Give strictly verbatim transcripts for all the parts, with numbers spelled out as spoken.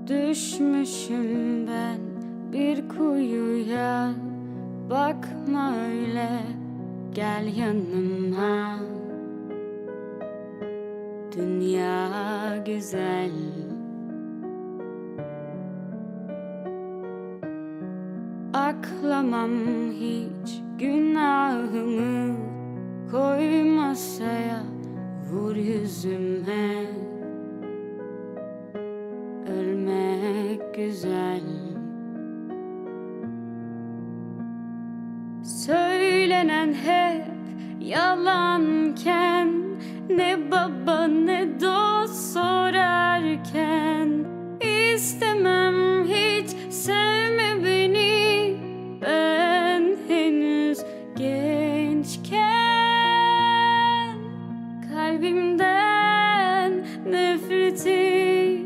Düşmüşüm ben bir kuyuya, bakma öyle, gel yanıma. Dünya güzel, aklamam hiç günahımı, koy masaya, vur yüzüme. Ölmek güzel. Söylenen hep yalanken, ne baba ne dost sorarken, istemem hiç sevme beni, ben henüz gençken. Kalbimden nefreti,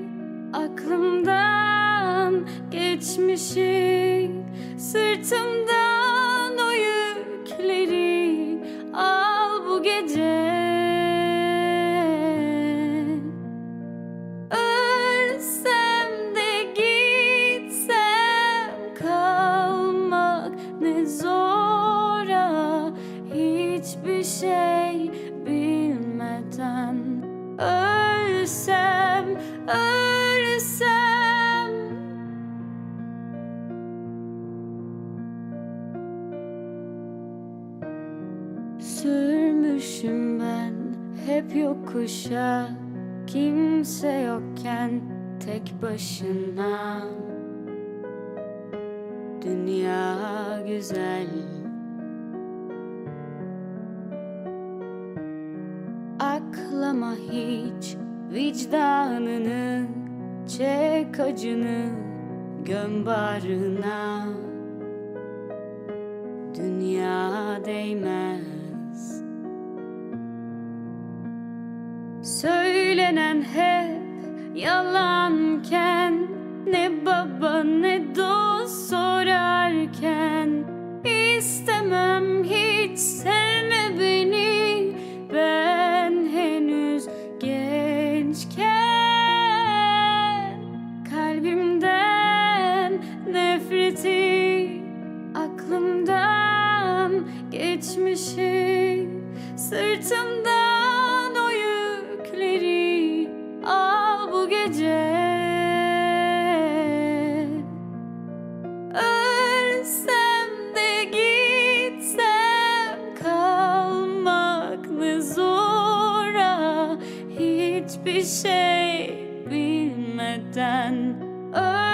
aklımdan geçmişi, sırtımdan o yükleri al bu gece. Ölsem de gitsem, kalmak ne zora, hiçbir şey bilmeden. Ölsem, ölsem. Sürmüşüm ben hep yokuşa, kimse yokken tek başına. Dünya güzel, aklama hiç vicdanını, çek acını, göm bağrına. Dünya değmez. Söylenen hep yalanken, ne baba ne dost sorarken, istemem hiç sevme beni, ben henüz gençken. Kalbimden nefreti, aklımdan geçmişi, sırtımdan o yükleri al bu gece. Ölsem de gitsem, kalmak ne zora, hiçbir şey bilmeden.